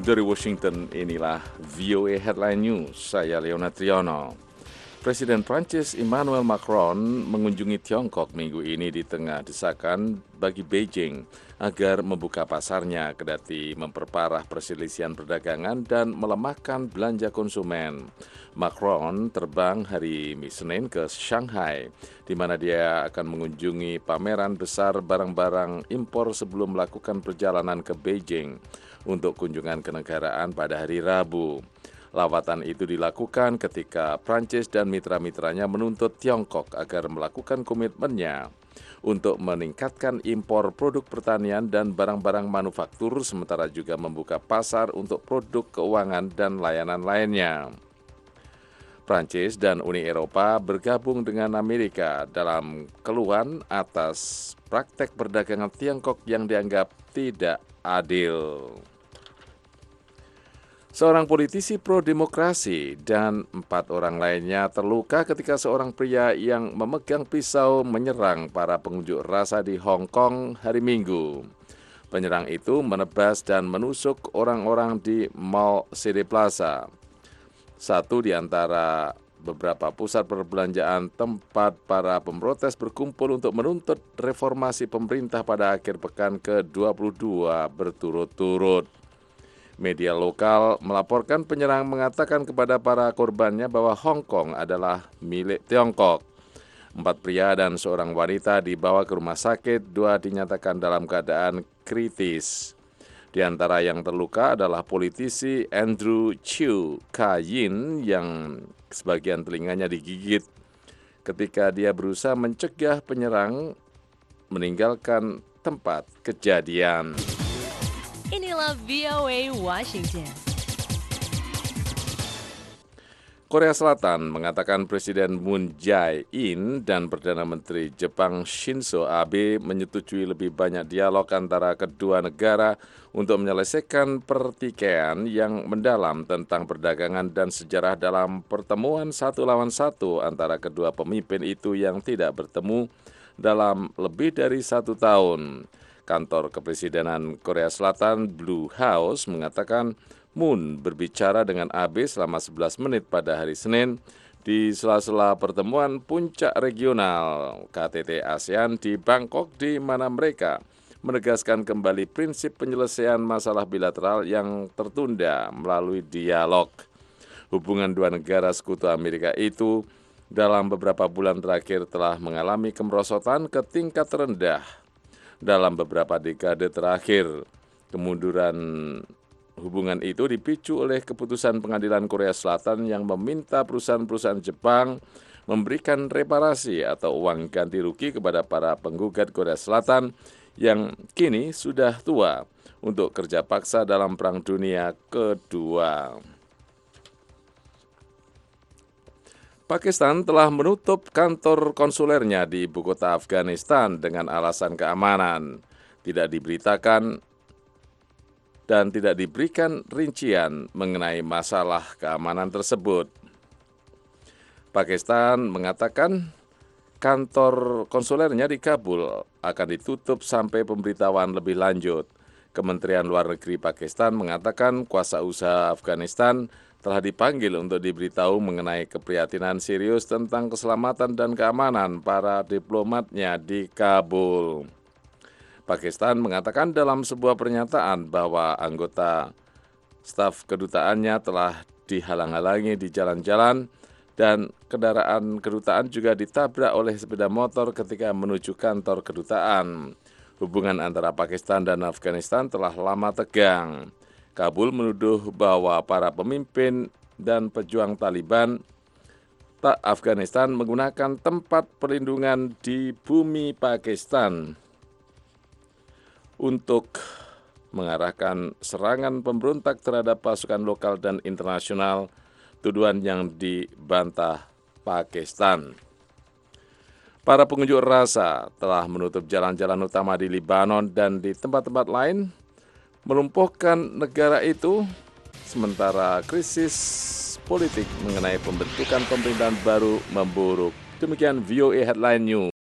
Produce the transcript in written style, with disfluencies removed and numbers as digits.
Dari Washington, inilah VOA Headline News. Saya Leonard Triono. Presiden Prancis Emmanuel Macron mengunjungi Tiongkok minggu ini di tengah desakan bagi Beijing agar membuka pasarnya, kendati memperparah perselisihan perdagangan dan melemahkan belanja konsumen. Macron terbang hari Senin ke Shanghai, di mana dia akan mengunjungi pameran besar barang-barang impor sebelum melakukan perjalanan ke Beijing untuk kunjungan kenegaraan pada hari Rabu. Lawatan itu dilakukan ketika Prancis dan mitra-mitranya menuntut Tiongkok agar melakukan komitmennya untuk meningkatkan impor produk pertanian dan barang-barang manufaktur, sementara juga membuka pasar untuk produk keuangan dan layanan lainnya. Prancis dan Uni Eropa bergabung dengan Amerika dalam keluhan atas praktek perdagangan Tiongkok yang dianggap tidak adil. Seorang politisi pro-demokrasi dan 4 orang lainnya terluka ketika seorang pria yang memegang pisau menyerang para pengunjuk rasa di Hong Kong hari Minggu. Penyerang itu menebas dan menusuk orang-orang di Mall CD Plaza, satu di antara beberapa pusat perbelanjaan tempat para pemprotes berkumpul untuk menuntut reformasi pemerintah pada akhir pekan ke-22 berturut-turut. Media lokal melaporkan penyerang mengatakan kepada para korbannya bahwa Hong Kong adalah milik Tiongkok. 4 pria dan seorang wanita dibawa ke rumah sakit, 2 dinyatakan dalam keadaan kritis. Di antara yang terluka adalah politisi Andrew Chiu Ka-yin yang sebagian telinganya digigit ketika dia berusaha mencegah penyerang meninggalkan tempat kejadian. Inilah VOA Washington. Korea Selatan mengatakan Presiden Moon Jae-in dan Perdana Menteri Jepang Shinzo Abe menyetujui lebih banyak dialog antara kedua negara untuk menyelesaikan pertikaian yang mendalam tentang perdagangan dan sejarah dalam pertemuan 1-1 antara kedua pemimpin itu yang tidak bertemu dalam lebih dari 1 tahun. Kantor Kepresidenan Korea Selatan Blue House mengatakan Moon berbicara dengan Abe selama 11 menit pada hari Senin di sela-sela pertemuan puncak regional KTT ASEAN di Bangkok, di mana mereka menegaskan kembali prinsip penyelesaian masalah bilateral yang tertunda melalui dialog. Hubungan dua negara sekutu Amerika itu dalam beberapa bulan terakhir telah mengalami kemerosotan ke tingkat terendah. Dalam beberapa dekade terakhir, kemunduran hubungan itu dipicu oleh keputusan pengadilan Korea Selatan yang meminta perusahaan-perusahaan Jepang memberikan reparasi atau uang ganti rugi kepada para penggugat Korea Selatan yang kini sudah tua untuk kerja paksa dalam Perang Dunia Kedua. Pakistan telah menutup kantor konsulernya di ibu kota Afghanistan dengan alasan keamanan. Tidak diberitakan dan tidak diberikan rincian mengenai masalah keamanan tersebut. Pakistan mengatakan kantor konsulernya di Kabul akan ditutup sampai pemberitahuan lebih lanjut. Kementerian Luar Negeri Pakistan mengatakan kuasa usaha Afghanistan telah dipanggil untuk diberitahu mengenai keprihatinan serius tentang keselamatan dan keamanan para diplomatnya di Kabul. Pakistan mengatakan dalam sebuah pernyataan bahwa anggota staf kedutaannya telah dihalang-halangi di jalan-jalan dan kendaraan kedutaan juga ditabrak oleh sepeda motor ketika menuju kantor kedutaan. Hubungan antara Pakistan dan Afghanistan telah lama tegang. Kabul menuduh bahwa para pemimpin dan pejuang Taliban Afghanistan menggunakan tempat perlindungan di bumi Pakistan untuk mengarahkan serangan pemberontak terhadap pasukan lokal dan internasional, tuduhan yang dibantah Pakistan. Para pengunjuk rasa telah menutup jalan-jalan utama di Lebanon dan di tempat-tempat lain, melumpuhkan negara itu, sementara krisis politik mengenai pembentukan pemerintahan baru memburuk. Demikian VOA Headline News.